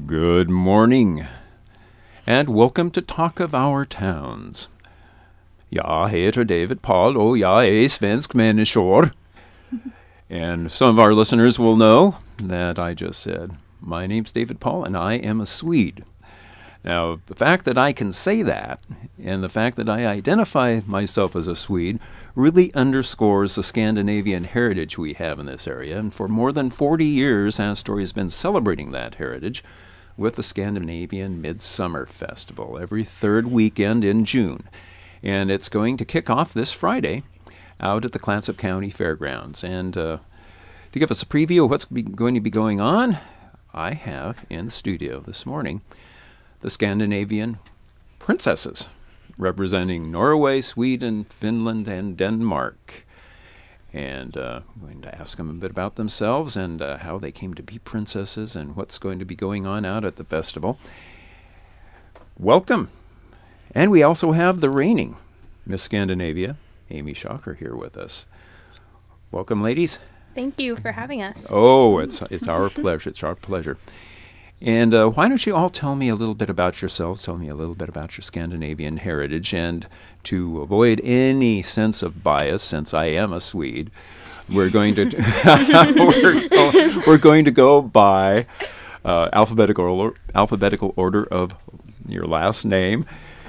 Good morning, and welcome to Talk of Our Towns. Jag heter David Paul och jag är svensk människor. And some of our listeners will know that I just said, my name's David Paul and I am a Swede. Now, the fact that I can say that and the fact that I identify myself as a Swede really underscores the Scandinavian heritage we have in this area. And for more than 40 years, Astoria has been celebrating that heritage with the Scandinavian Midsummer Festival every third weekend in June. And it's going to kick off this Friday out at the Clatsop County Fairgrounds. And to give us a preview of what's going to be going on, I have in the studio this morning the Scandinavian princesses representing Norway, Sweden, Finland, and Denmark. And I'm going to ask them a bit about themselves and how they came to be princesses and what's going to be going on out at the festival. Welcome. And we also have the reigning Miss Scandinavia, Amy Shocker, here with us. Welcome, ladies. Thank you for having us. Oh, it's our pleasure. It's our pleasure. And why don't you all tell me a little bit about yourselves, tell me a little bit about your Scandinavian heritage, and to avoid any sense of bias, since I am a Swede, we're going to we're going to go by alphabetical order of your last name.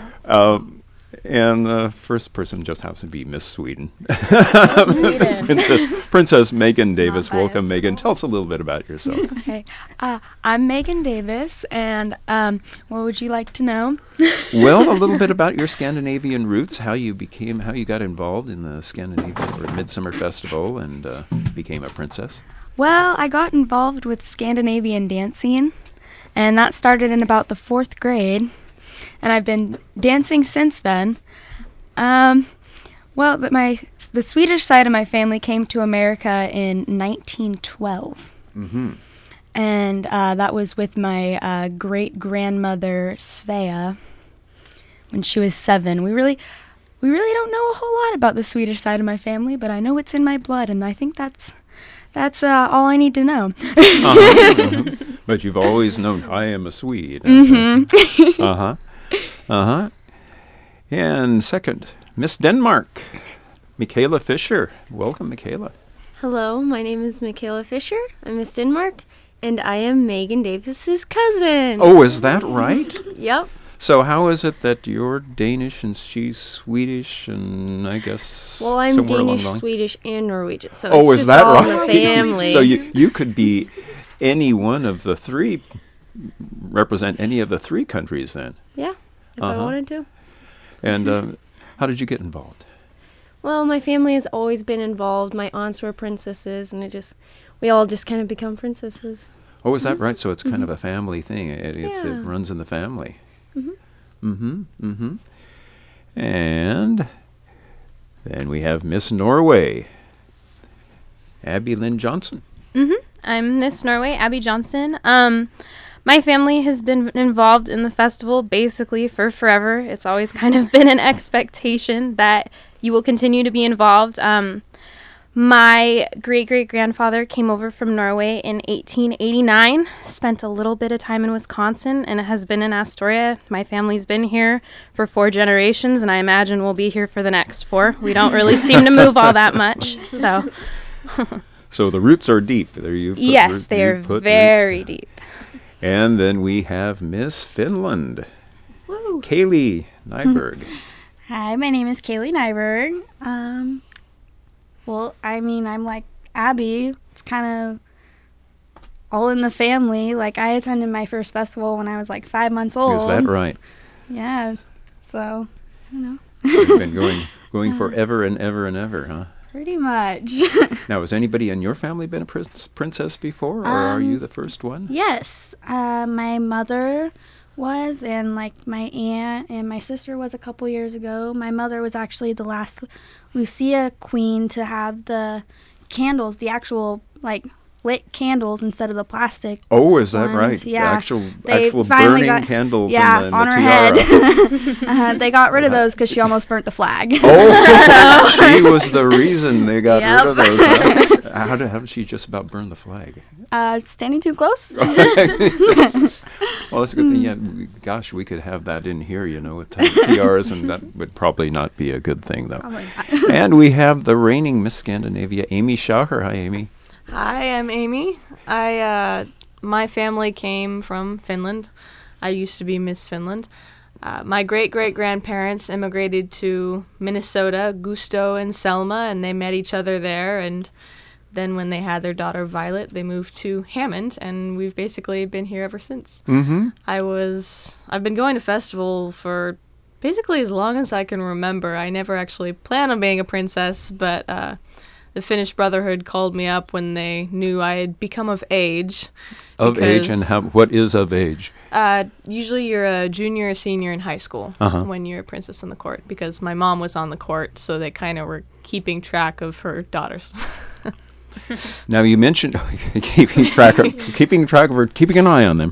And the first person just happens to be Miss Sweden. Princess Megan Davis. Welcome, Megan. Tell us a little bit about yourself. Okay. I'm Megan Davis, and what would you like to know? Well, a little bit about your Scandinavian roots, how you got involved in the Scandinavian or Midsummer Festival and became a princess. Well, I got involved with Scandinavian dancing, and that started in about the 4th grade. And I've been dancing since then. But the Swedish side of my family came to America in 1912. Mm-hmm. And that was with my great-grandmother, Svea, when she was 7. We really don't know a whole lot about the Swedish side of my family, but I know it's in my blood, and I think that's all I need to know. But you've always known I am a Swede. Mm-hmm. Uh-huh. And second, Miss Denmark, Michaela Fisher. Welcome, Michaela. Hello, my name is Michaela Fisher. I'm Miss Denmark, and I am Megan Davis's cousin. Oh, is that right? Yep. So how is it that you're Danish and she's Swedish and I guess Well, I'm Danish, Swedish, and Norwegian, so it's is just that all right? in the family. So you could be any one of the three, represent any of the three countries then? Yeah, if I wanted to. And how did you get involved? Well, my family has always been involved. My aunts were princesses, and we all just kind of become princesses. Oh, is that right? So it's kind of a family thing. It runs in the family. And then we have Miss Norway, Abby Lynn Johnson. I'm Miss Norway, Abby Johnson. My family has been involved in the festival basically for forever. It's always kind of been an expectation that you will continue to be involved. My great-great-grandfather came over from Norway in 1889, spent a little bit of time in Wisconsin, and has been in Astoria. My family's been here for 4 generations, and I imagine we'll be here for the next 4. We don't really seem to move all that much, so... So the roots are deep. Yes, they are very deep. And then we have Miss Finland, Woo. Kaylee Nyberg. Hi, my name is Kaylee Nyberg. I'm like Abby. It's kind of all in the family. Like, I attended my first festival when I was like 5 months old. Is that right? Yeah. So, I don't know. You've been going forever and ever and ever, huh? Pretty much. Now, has anybody in your family been a princess before, or are you the first one? Yes. My mother was, and like my aunt and my sister was a couple years ago. My mother was actually the last Lucia queen to have the candles, the actual like lit candles instead of the plastic. Oh, is that ones, right? yeah. The actual They actual finally burning got- candles yeah, in the, on the her tiara. head. They got rid of those because she almost burnt the flag. Oh, she was the reason they got rid of Yep. those. Huh? How did she just about burn the flag? Standing too close. Well, that's a good thing. Yeah, gosh, we could have that in here, with tiaras, and that would probably not be a good thing, though. Probably not. And we have the reigning Miss Scandinavia, Amy Schauer. Hi, Amy. Hi, I'm Amy. My family came from Finland. I used to be Miss Finland. My great-great-grandparents immigrated to Minnesota, Gusto and Selma, and they met each other there. And then when they had their daughter Violet, they moved to Hammond, and we've basically been here ever since. Mm-hmm. I've been going to festival for basically as long as I can remember. I never actually planned on being a princess, but the Finnish Brotherhood called me up when they knew I had become of age. Of age, and what is of age? Usually you're a junior or senior in high school when you're a princess in the court, because my mom was on the court, so they kind of were keeping track of her daughters. Now you mentioned keeping an eye on them.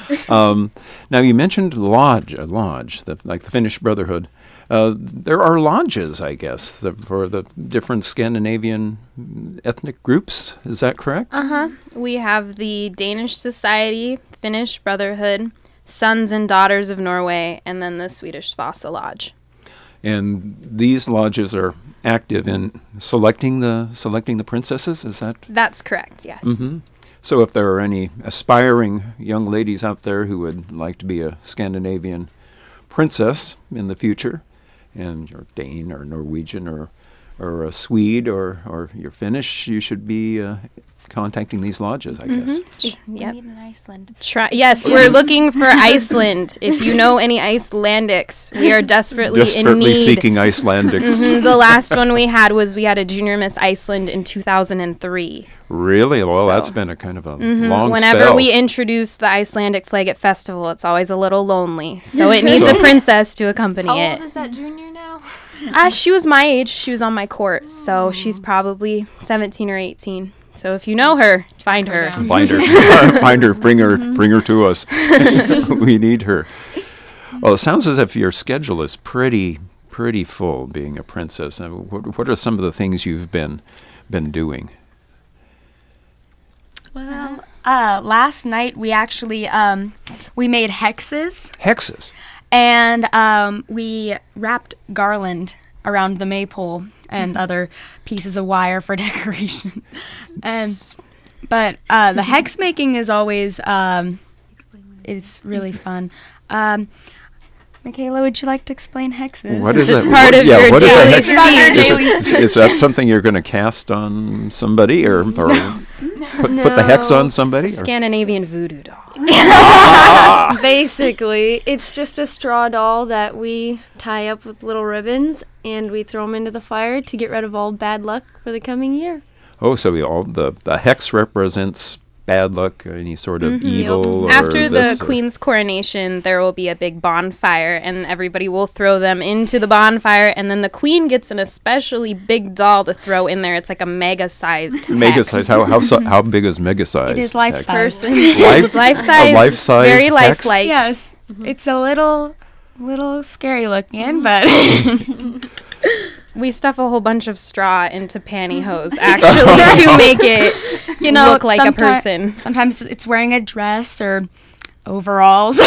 Now you mentioned a lodge, like the Finnish Brotherhood. There are lodges, I guess, for the different Scandinavian ethnic groups. Is that correct? We have the Danish Society, Finnish Brotherhood, Sons and Daughters of Norway, and then the Swedish Vasa Lodge. And these lodges are active in selecting the princesses. Is that? That's correct, yes. Mm-hmm. So if there are any aspiring young ladies out there who would like to be a Scandinavian princess in the future, and you're Dane or Norwegian or a Swede or you're Finnish, you should be contacting these lodges, I guess. We Yep. need an Iceland. Yes, we're looking for Iceland. If you know any Icelandics, we are desperately in need. Seeking Icelandics. The last one we had a Junior Miss Iceland in 2003. Really? Well, So- that's been a kind of a long Whenever spell. we introduce the Icelandic flag at festival, it's always a little lonely. So it needs a princess to accompany How it. old is that junior now? She was my age. She was on my court. So she's probably 17 or 18. So if you know her, find her. Find her. Find her. Bring her to us. We need her. Well, it sounds as if your schedule is pretty full, being a princess. What are some of the things you've been doing? Well, last night we actually we made hexes Hexes. and we wrapped garland around the maypole and other pieces of wire for decoration. But the hex making is always it's really fun. Michaela, would you like to explain hexes? What is It's that? part of your what is daily a hex? speech. Is that something you're going to cast on somebody, or put the hex on somebody? It's a or- Scandinavian voodoo doll. Basically, it's just a straw doll that we tie up with little ribbons and we throw them into the fire to get rid of all bad luck for the coming year. Oh, so the hex represents bad luck, any sort of evil. Or After the this, or- queen's coronation, there will be a big bonfire, and everybody will throw them into the bonfire, and then the queen gets an especially big doll to throw in there. It's like a mega-sized Mega hex. size. How big is mega size? It is life-size. Life-size, A life-size very hex? lifelike. Yes, it's a little scary looking, but We stuff a whole bunch of straw into pantyhose, actually, to make it look like a person. Sometimes it's wearing a dress or overalls.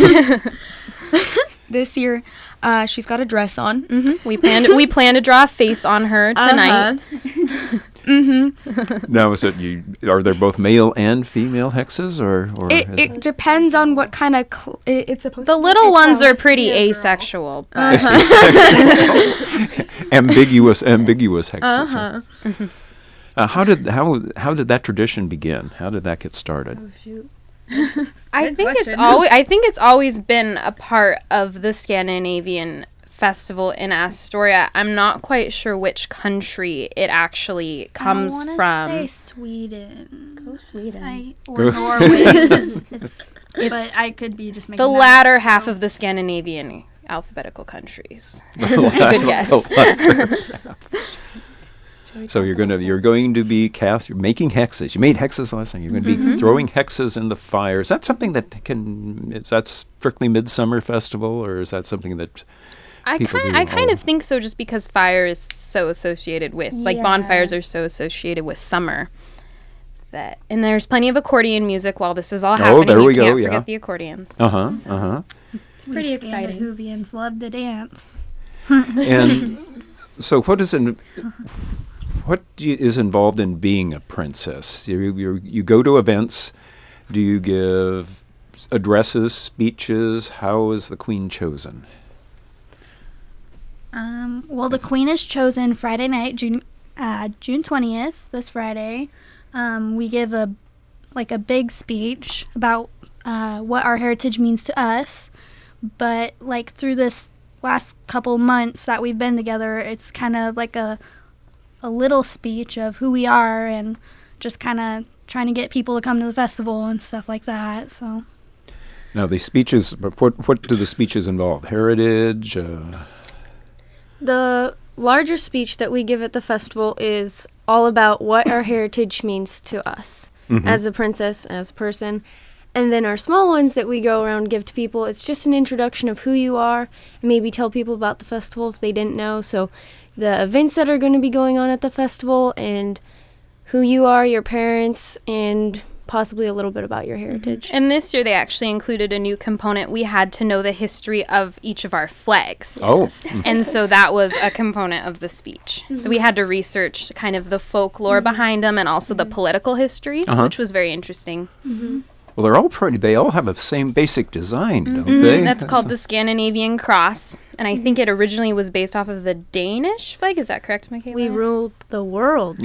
This year, she's got a dress on. We plan to draw a face on her tonight. Now, is it are there both male and female hexes, or is It depends on what kind of it's supposed. The little ones are pretty asexual, but ambiguous hexes? How did that tradition begin? How did that get started? I think it's always been a part of the Scandinavian festival in Astoria. I'm not quite sure which country it actually comes I from. wanna say Sweden. Go Sweden. Or Go Norway. But I could be just making The that latter up, half so. of the Scandinavian alphabetical countries. Good guess. So you're going to be you're making hexes. You made hexes last time. You're going to be throwing hexes in the fire. Is that something is that strictly Midsummer Festival, or is that something that I kind of think so, just because fire is so associated with, like, bonfires are so associated with summer. And there's plenty of accordion music while this is all happening. Oh, there we go, can't forget the accordions. It's pretty exciting. Hoovians love to dance. And so what is involved in being a princess? You go to events. Do you give addresses, speeches? How is the queen chosen? Well, the queen is chosen Friday night, June 20th, this Friday. We give a big speech about what our heritage means to us. But, like, through this last couple months that we've been together, it's kind of like a little speech of who we are and just kind of trying to get people to come to the festival and stuff like that. So now the speeches, what do the speeches involve? Heritage? The larger speech that we give at the festival is all about what our heritage means to us as a princess, as a person. And then our small ones that we go around and give to people, it's just an introduction of who you are, and maybe tell people about the festival if they didn't know. So the events that are going to be going on at the festival, and who you are, your parents, and possibly a little bit about your heritage. And this year they actually included a new component. We had to know the history of each of our flags. Oh. And so that was a component of the speech. So we had to research kind of the folklore behind them and also the political history, which was very interesting. Well, they're all pretty. They all have the same basic design, don't they? That's called the Scandinavian Cross. And I think it originally was based off of the Danish flag. Is that correct, Michaela? We ruled the world.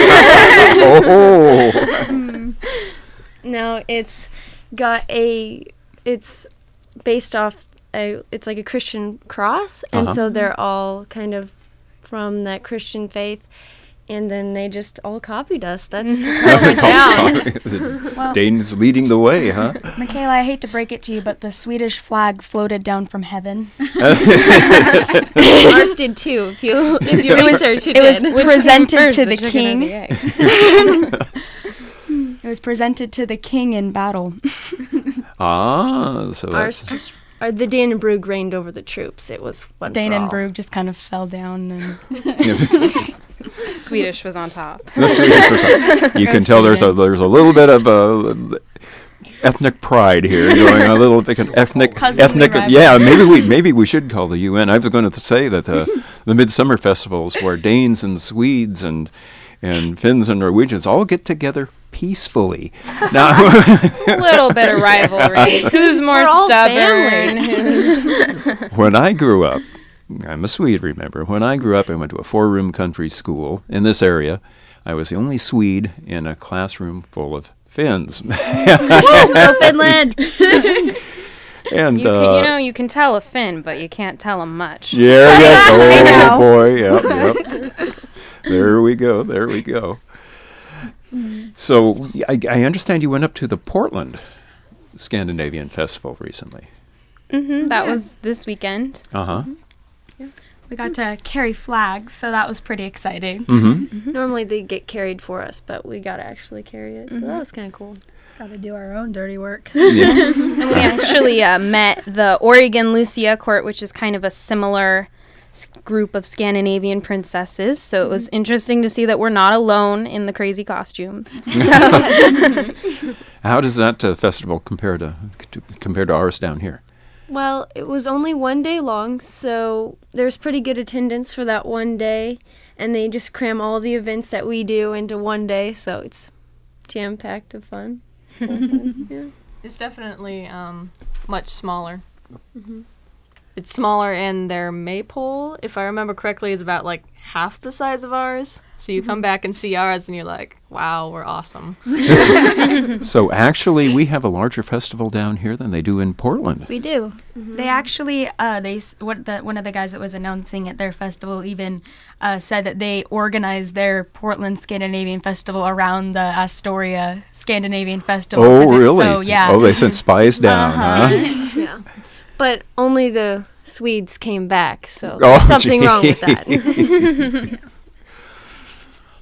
No, it's based off it's like a Christian cross, and so they're all kind of from that Christian faith, and then they just all copied us. That's how it went down. Dane's leading the way, huh? Michaela, I hate to break it to you, but the Swedish flag floated down from heaven. Ours did too. If you research it, it was presented to the chicken or king. the egg? It was presented to the king in battle. So ours that's the Danenbrug reigned over the troops. It was one for all. Danenbrug just kind of fell down. And Swedish was on top. the Swedish was you can tell there's a little bit of ethnic pride here going on, a little bit of ethnic. Yeah, maybe we should call the UN. I was going to say that the Midsummer Festivals, where Danes and Swedes and Finns and Norwegians all get together peacefully. Now, a little bit of rivalry. Who's more stubborn? When I grew up, I'm a Swede, remember. When I grew up, I went to a 4-room country school in this area. I was the only Swede in a classroom full of Finns. Go Finland! And you can tell a Finn, but you can't tell him much. Yeah, oh boy, yep. There we go. So I understand you went up to the Portland Scandinavian Festival recently. That was this weekend. we got to carry flags, so that was pretty exciting. Normally they get carried for us, but we got to actually carry it, so that was kind of cool. Got to do our own dirty work. And we actually met the Oregon Lucia Court, which is kind of a similar group of Scandinavian princesses. So it was interesting to see that we're not alone in the crazy costumes. How does that festival compare to ours down here? Well, it was only one day long, so there's pretty good attendance for that one day, and they just cram all the events that we do into one day, so it's jam-packed of fun. Yeah. It's definitely much smaller. It's smaller, and their maypole, if I remember correctly, is about like half the size of ours. So you come back and see ours, and you're like, wow, we're awesome. So actually, we have a larger festival down here than they do in Portland. We do. They actually, one of the guys that was announcing at their festival even said that they organized their Portland Scandinavian Festival around the Astoria Scandinavian Festival. Oh, really? So, yeah. Oh, they sent spies down, huh? Yeah. But only the Swedes came back, so there's something wrong with that.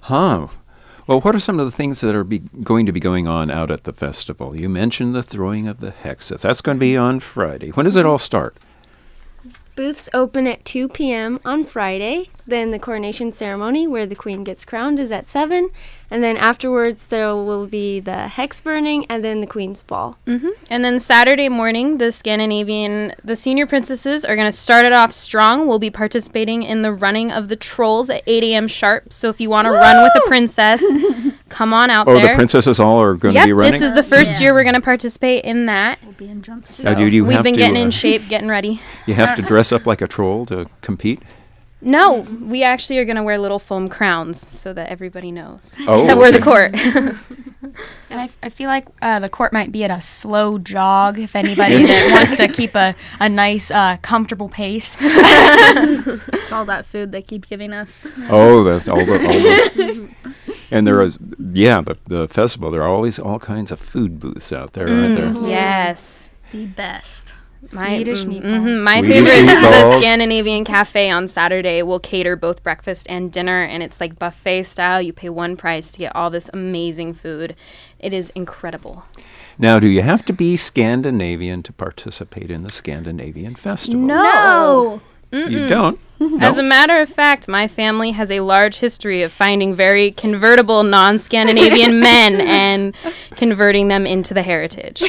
Huh. Well, what are some of the things that are going to be going on out at the festival? You mentioned the throwing of the hexes. That's going to be on Friday. When does it all start? Booths open at 2 p.m. on Friday. Then the coronation ceremony, where the queen gets crowned, is at 7. And then afterwards, there will be the hex burning and then the queen's ball. And then Saturday morning, the senior princesses are going to start it off strong. We'll be participating in the running of the trolls at 8 a.m. sharp. So if you want to run with a princess, come on out there. Oh, the princesses all are going to be running? This is the first year we're going to participate in that. We'll be in jumpsuits. So you we've have been to, getting in shape, getting ready. You have to dress up like a troll to compete? No, we actually are going to wear little foam crowns so that everybody knows Oh, that we're the okay. court. And I feel like the court might be at a slow jog if anybody that wants to keep a nice, comfortable pace. It's all that food they keep giving us. Oh, that's all the and there is, the festival, there are always all kinds of food booths out there, aren't there? Yes. The best. Swedish meatballs. My Swedish favorite is the meatballs. Scandinavian Cafe on Saturday. Will cater both breakfast and dinner, and it's like buffet style. You pay one price to get all this amazing food. It is incredible. Now, do you have to be Scandinavian to participate in the Scandinavian Festival? No. You don't? As a matter of fact, my family has a large history of finding very convertible non-Scandinavian men and converting them into the heritage.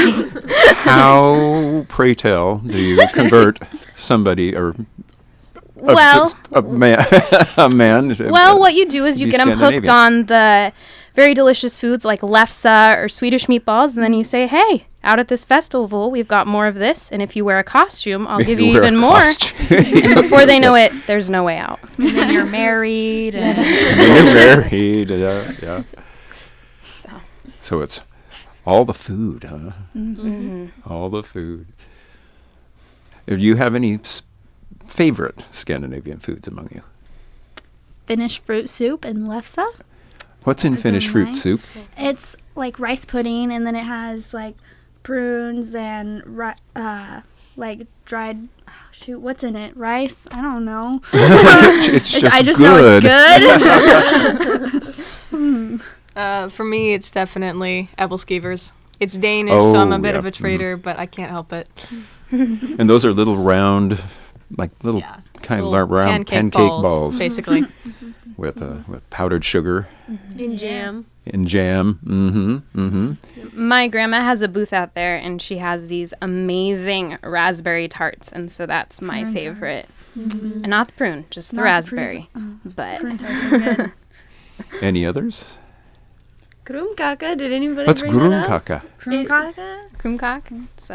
How, pray tell, do you convert somebody or Well, a man? Well, what you do is you be get them hooked Scandinavian. on the very delicious foods like lefse or Swedish meatballs, and then you say, hey, out at this festival, we've got more of this, and if you wear a costume, I'll give you wear a even more. costume. And before they know it, there's no way out. And then you're married. And You're married, yeah. So, So it's all the food, huh? Mm-hmm. All the food. Do you have any favorite Scandinavian foods among you? Finnish fruit soup and lefse. What's in Finnish fruit mine. soup? It's like rice pudding, and then it has like prunes and like dried. Oh, shoot, what's in it? Rice? I don't know. It's just I just good. know it's good. For me, it's definitely Ebbelskivers. It's Danish, so I'm a bit yeah. of a traitor, but I can't help it. And those are little round, like little Yeah. kind Little of round pancake balls basically. with powdered sugar In jam. and jam. my grandma has a booth out there, and she has these amazing raspberry tarts, and so that's my Prune favorite. tarts. And not the prune, just the Not the raspberry. But Prune tarts are good. Any others? Krumkaka, did anybody What's bring that up? grumkaka? krumkak,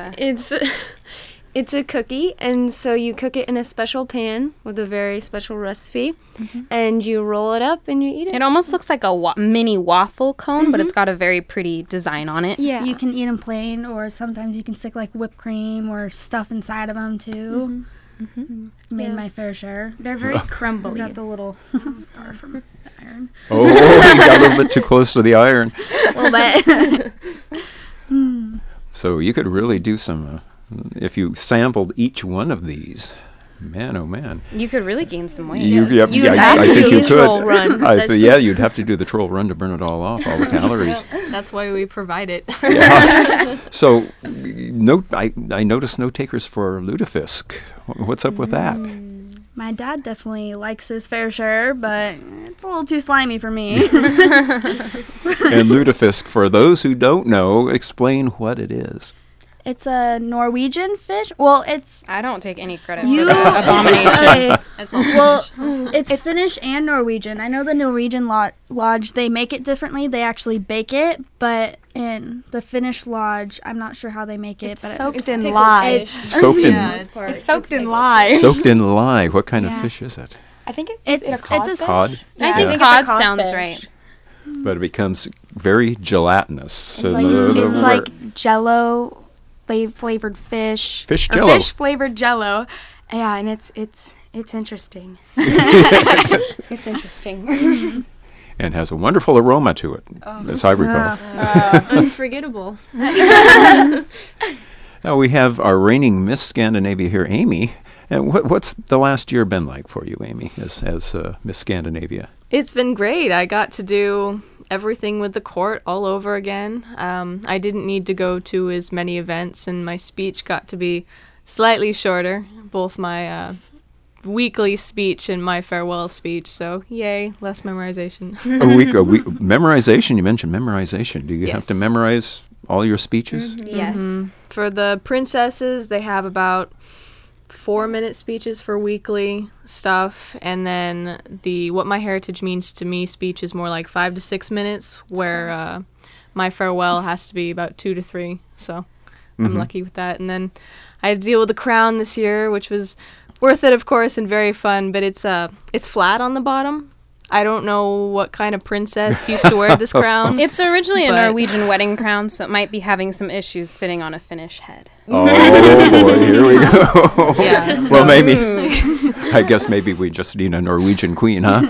It's a cookie, and so you cook it in a special pan with a very special recipe, and you roll it up and you eat it. it almost looks like a mini waffle cone, but it's got a very pretty design on it. Yeah. You can eat them plain, or sometimes you can stick like whipped cream or stuff inside of them too. Made Yeah. my fair share. they're very crumbly. Got the little scar from the iron. Oh, you got a little bit too close to the iron. A little bit. So you could really do some, if you sampled each one of these. Man, oh man. You could really gain some weight. I have to think do you the could. troll run. That's You'd have to do the troll run to burn it all off, all the calories. That's why we provide it. So, I noticed no takers for lutefisk. What's up with that? My dad definitely likes his fair share, but it's a little too slimy for me. And lutefisk, for those who don't know, explain what it is. It's a Norwegian fish. Well, it's I don't take any credit you. for that abomination. Okay. That's all Well, Finnish. it's Finnish and Norwegian. I know the Norwegian lodge, they make it differently. They actually bake it, but in the Finnish lodge, I'm not sure how they make it. But soaked it's in pickled lye. fish. Soaked Yeah, in it's Soaked in lye. soaked in lye. What kind of Yeah. fish is it? I think It's a Cod? I think it's a cod codfish. sounds right. But it becomes very gelatinous. It's like Jello flavored fish. Fish or Jell-O. Fish flavored Jello. Yeah, and it's interesting. It's interesting. and has a wonderful aroma to it, as I recall. Unforgettable. Now we have our reigning Miss Scandinavia here, Amy. And what's the last year been like for you, Amy, as Miss Scandinavia? It's been great. I got to do everything with the court all over again. I didn't need to go to as many events, and my speech got to be slightly shorter, both my weekly speech and my farewell speech. So, yay, less memorization. a week memorization. You mentioned memorization. Do you have to Yes. memorize all your speeches? Yes. For the princesses, they have about 4-minute speeches for weekly stuff, and then the What My Heritage Means to Me speech is more like 5 to 6 minutes, where my farewell has to be about 2 to 3. So I'm lucky with that. And then I had to deal with the crown this year, which was worth it, of course, and very fun. But it's flat on the bottom. I don't know what kind of princess used to wear this crown. It's originally a But- Norwegian wedding crown, so it might be having some issues fitting on a Finnish head. Oh boy, here we go. Yeah, Well, maybe. I guess maybe we just need a Norwegian queen, huh?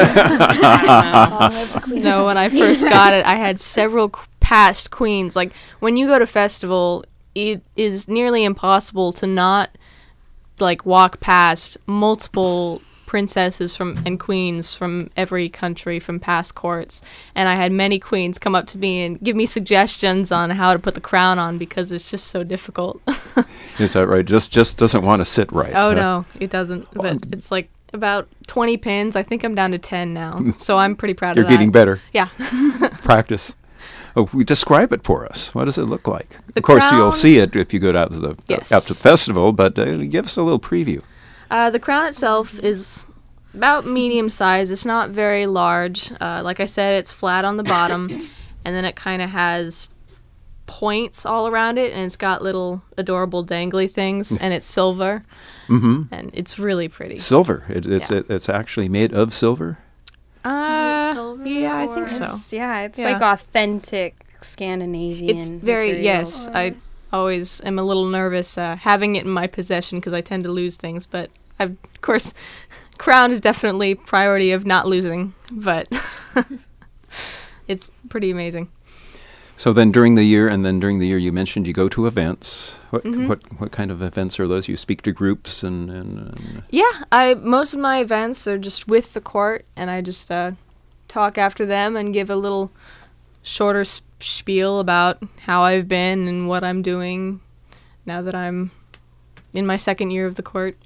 No, when I first got it, I had several past queens. Like, when you go to festival, it is nearly impossible to not, like, walk past multiple princesses and queens from every country from past courts. And I had many queens come up to me and give me suggestions on how to put the crown on because it's just so difficult. Is that right? Just doesn't want to sit right. Oh, huh? no, it doesn't. But it's like about 20 pins. I think I'm down to 10 now. So I'm pretty proud You're of that. getting better. Yeah. Practice. Oh, describe it for us. What does it look like? The Of course, you'll crown- see it if you go out to the Yes. out to the festival. But give us a little preview. The crown itself is about medium size. It's not very large. Like I said, it's flat on the bottom, and then it kind of has points all around it, and it's got little adorable dangly things, and it's silver, and it's really pretty. Silver. It's Yeah. it's actually made of silver. silver Yeah, I think or- so. It's Yeah. like authentic Scandinavian. It's very materials. I always am a little nervous having it in my possession because I tend to lose things, but of course, crown is definitely priority of not losing, but it's pretty amazing. So then during the year, you mentioned you go to events. What kind of events are those? You speak to groups and Yeah, most of my events are just with the court, and I just talk after them and give a little shorter spiel about how I've been and what I'm doing now that I'm in my second year of the court.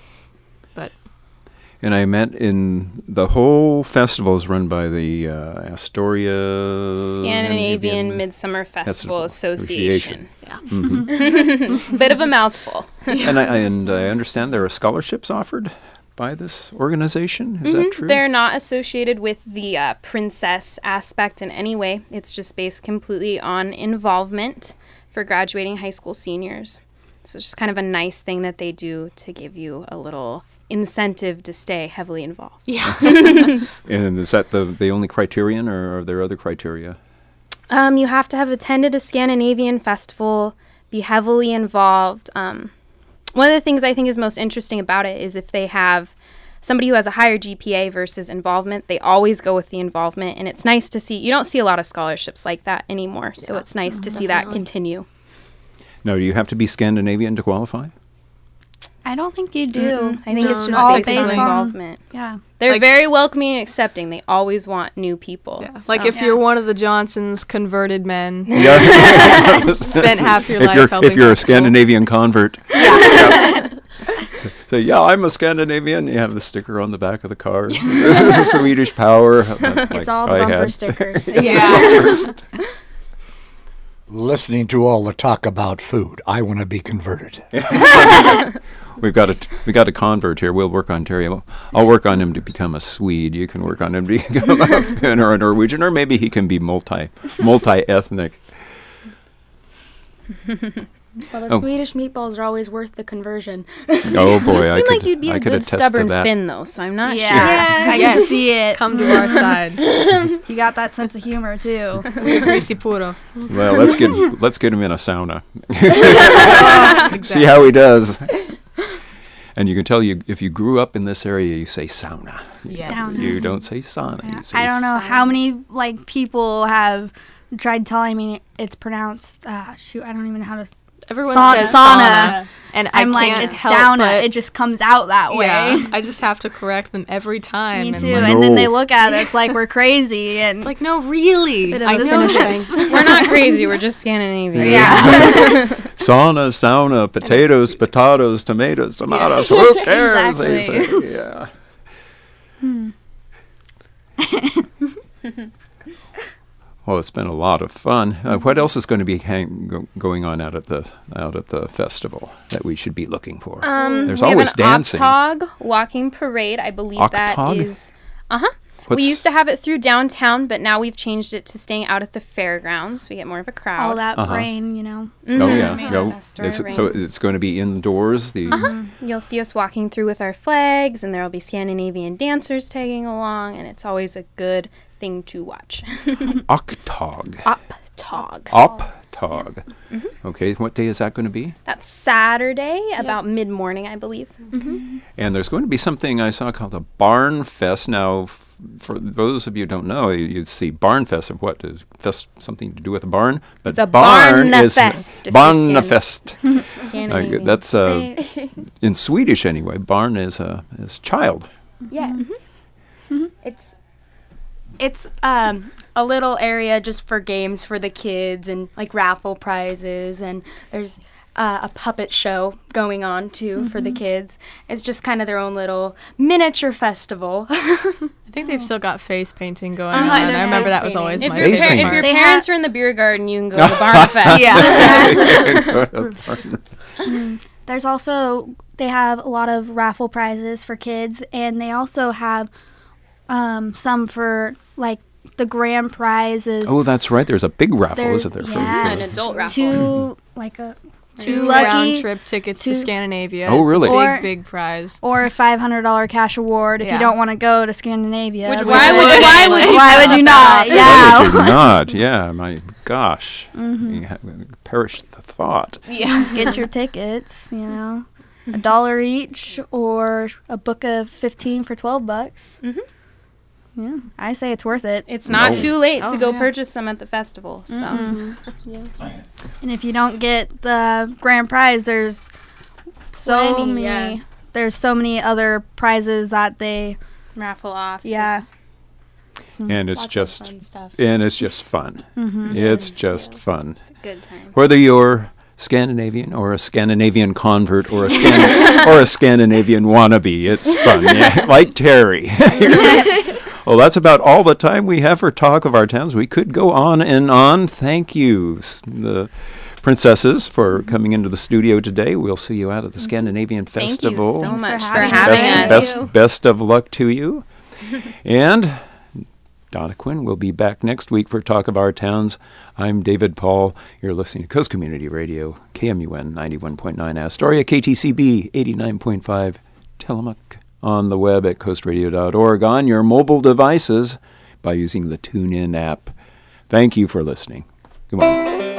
And I met in the whole festival is run by the Astoria Scandinavian Midsummer Festival Association. Yeah. Bit of a mouthful. And I understand there are scholarships offered by this organization. Is that true? They're not associated with the princess aspect in any way. It's just based completely on involvement for graduating high school seniors. So it's just kind of a nice thing that they do to give you a little incentive to stay heavily involved. Yeah. And is that the only criterion, or are there other criteria? You have to have attended a Scandinavian festival, be heavily involved. One of the things I think is most interesting about it is if they have somebody who has a higher GPA versus involvement, they always go with the involvement. And it's nice to see. You don't see a lot of scholarships like that anymore. So it's nice to see that continue. No, do you have to be Scandinavian to qualify? I don't think you do. I think it's just all based on based on involvement. yeah. They're Like- very welcoming and accepting. They always want new people. Yeah. So- Like if you're one of the Johnsons converted men, Yeah. spent half your if life you're helping if you're a people. Scandinavian convert. Yeah. So I'm a Scandinavian. You have the sticker on the back of the car. This is Swedish power. It's all the bumper stickers. Yeah. Listening to all the talk about food, I want to be converted. We got a convert here. We'll work on Terry. I'll work on him to become a Swede. You can work on him to become a Finn or a Norwegian, or maybe he can be multi-ethnic. Well, the Swedish meatballs are always worth the conversion. Oh boy, You seem like you'd be I a could good attest to stubborn that. Finn, though, so I'm not Yeah, I Yes. can see it. Come to our side. You got that sense of humor too. We're greasy puro. Well, let's get him in a sauna. See how he does. And you can tell if you grew up in this area, you say sauna. Sauna. You don't say sauna. You say I don't know how many people have tried telling me it's pronounced. I don't even know how to. Everyone Sauna. says sauna. And I'm I like, can't it's help sauna. but- It just comes out that way. Yeah, I just have to correct them every time. Me and too. like, And then they No. look at us like we're crazy. And it's like, no, really. bit of I a know finishing. this. We're not crazy. We're just Scandinavian. yeah. Sauna, potatoes, potatoes, tomatoes, tomatoes. Who cares? They Exactly. say. Yeah. Well, it's been a lot of fun. What else is going to be going on out at the festival that we should be looking for? There's We always have an dancing. Octog walking parade. I believe that Octog? is. What's- We used to have it through downtown, but now we've changed it to staying out at the fairgrounds. We get more of a crowd. All that rain, you know. Oh yeah, no. Festival So rain. it's going to be indoors. You'll see us walking through with our flags, and there will be Scandinavian dancers tagging along, and it's always a good thing to watch. Octog. Optog. Optog. Okay, what day is that going to be? That's Saturday, about mid-morning, I believe. And there's going to be something I saw called the Barn Fest. Now, for those of you who don't know, you'd see Barn Fest of what? Is fest something to do with a barn? But It's a barn is barnafest, if you're Barnafest. Scandinavian. That's in Swedish anyway. Barn is child. Yes. It's a little area just for games for the kids and like raffle prizes, and there's a puppet show going on too for the kids. It's just kind of their own little miniature festival. I think they've still got face painting going on. there's I remember face that was always painting. my If Face your, favorite if your part. They parents are in the beer garden, you can go to the Barnafest. Yeah. There's also, they have a lot of raffle prizes for kids, and they also have some for like the grand prize is Oh, that's right. There's a big raffle, There's- isn't there? yeah, An adult raffle. two like a Two lucky round trip tickets to two- Scandinavia. Oh, is the really? Or- big prize. or a $500 cash award if Yeah. you don't want to go to Scandinavia. Which Which- why would you why would you not? Why Yeah. would you not? Yeah, my gosh. You perished the thought. Get your tickets, you know. $1 each or a book of 15 for $12. Yeah, I say it's worth it. It's not No. too late to Oh, go yeah. purchase some at the festival. So And if you don't get the grand prize, there's so Plenty, many. yeah. There's so many other prizes that they. raffle off. Yeah. is- And it's Lots of just fun stuff. It's just fun. It's just fun. It's a good time. Whether you're Scandinavian or a Scandinavian convert or or a Scandinavian wannabe, it's fun. Yeah, like Terry. Well, that's about all the time we have for Talk of Our Towns. We could go on and on. Thank you, the princesses, for coming into the studio today. We'll see you out at the Scandinavian Thank Festival. you so Thanks for much for having having us. us. Best of luck to you. And Donna Quinn will be back next week for Talk of Our Towns. I'm David Paul. You're listening to Coast Community Radio, KMUN 91.9 Astoria, KTCB 89.5 Tillamook, on the web at coastradio.org, on your mobile devices by using the TuneIn app. Thank you for listening. Good morning.